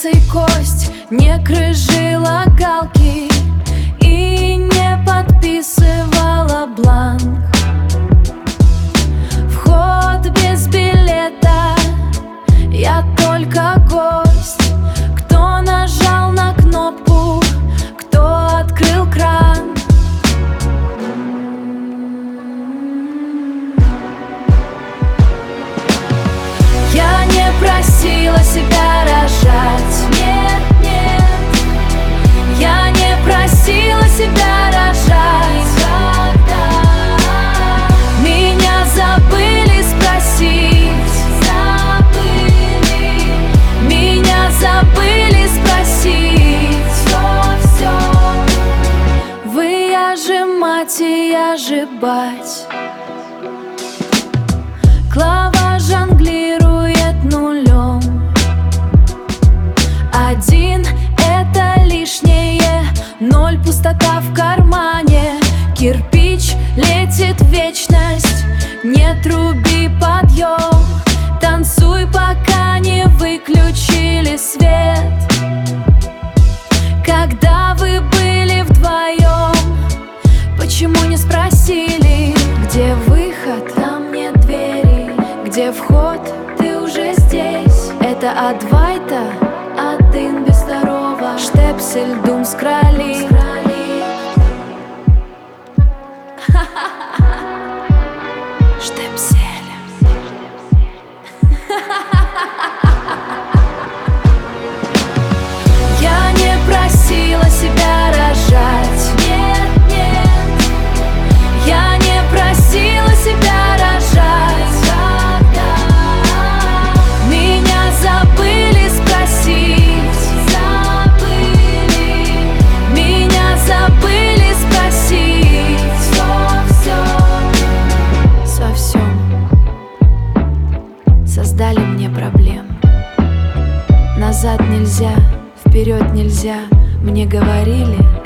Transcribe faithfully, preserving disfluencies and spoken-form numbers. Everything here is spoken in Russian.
мясо и кость, не крыжила галки и не подписывала бланк. Вход без билета, я только гость. Кто нажал на кнопку, кто открыл кран? Я не просила себя рожать, нет, нет. Я не просила себя рожать никогда. Меня забыли спросить, забыли. Меня забыли спросить, все, все. Вы, я же мать, и я же бать. Клава жонглирует нулем. Один — это лишнее, ноль — пустота в кармане. Кирпич летит в вечность, не труби подъем. Танцуй, пока не выключили свет. Когда вы были вдвоем, почему не спросили, где выход? Там нет двери. Где вход? Ты уже здесь. Это от Вайта, один без второго. Штепсель, дум с крали. Штепсель. Я не просила себя рожать, нет, нет. Я не просила себя рожать никогда. Меня забыли спросить, забыли. Меня забыли спросить, все, все. Со всем создали мне проблем. Назад нельзя, вперед нельзя. Мне говорили,